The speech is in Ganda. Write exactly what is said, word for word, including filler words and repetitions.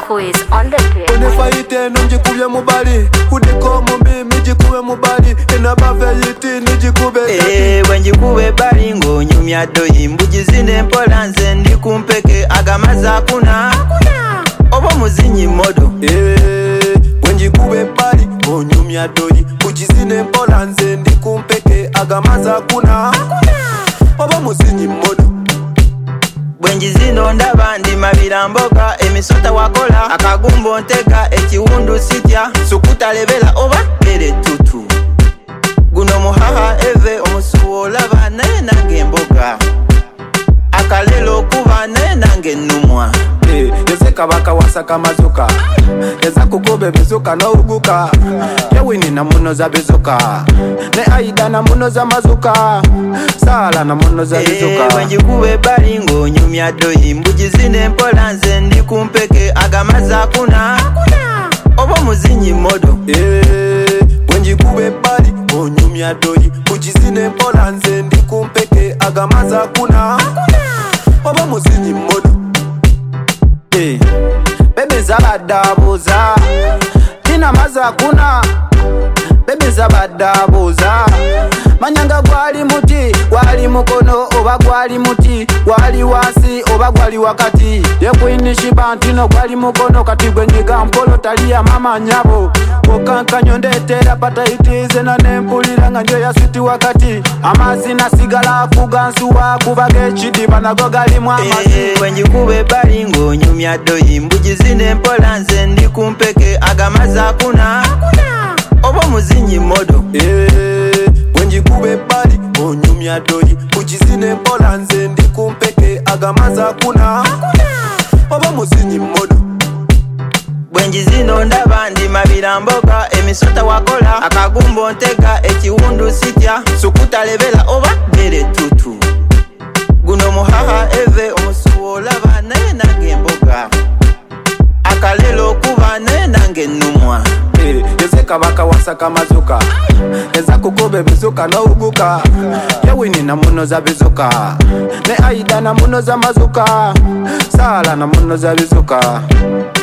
Quiz on the beat. Une faite njikubye mubali kudiko mumbi mijikube mubali enabave yiti nijikube eh wenjikube bali ngo nyumya doyi mbujizine mpolanze ndi kumpeke agamaza kuna obo muzinyi modo eh wenjikube bali ngo nyumya doyi mbujizine mpolanze ndi kumpeke agamaza kuna obo muzinyi modo Bwenjizino ndabandi mabiramboka emisota wakola akagumbo nteka ekiwundu sitya sukuta lebela oba bere tutu guno muhaha eve omusuwo laba naye nange mboga akalelo kuba naye nange numwa eh yeze kabaka wasaka mazuka yeza kukobe bizuka no uguka yewini na muno za bizuka ne aida na muno za mazuka sala na muno za bizuka eh wenjikube bali ngo nyumya doyi mbujizine mpolanze ndi kumpeke agamaza kuna obo muzinyi modo eh wenjikube bali ngo nyumya doyi mbujizine mpolanze ndi kumpeke agamaza kuna obo muzinyi modo eh bebe zabadabuza tina maza kuna bebe zabadabuza manyanga gwali muti gwali mukono oba gwali muti gwali wasi oba gwali wakati yekwinishi bantino gwali mukono kati gwenyiga mpolo talia mama nyabo okankanyo ndetera pata itize na nempulira nga njo ya switi wakati amazi na sigala kugansuwa kubage chidiba nago gali mwamazi eh wenjikube bali ngo nyumya doyi mbujizine mpolanze ndi kumpeke agamaza kuna obo muzinyi modo eh wenjikube bali ngo nyumya doyi mbujizine mpolanze ndi kumpeke agamaza kuna obo muzinyi modo Bwenjizino ndabandi mabiramboka emisota wakola akagumbo nteka ekiwundu sitya sukuta lebela oba bere tutu guno muhaha eve omusuwo laba naye nange mboga akalelo kuba naye nange numwa eh yeze kabaka wasaka mazuka yeza kukobe bizuka no uguka yewini na muno za bizuka ne aida na muno za mazuka sala na muno za bizuka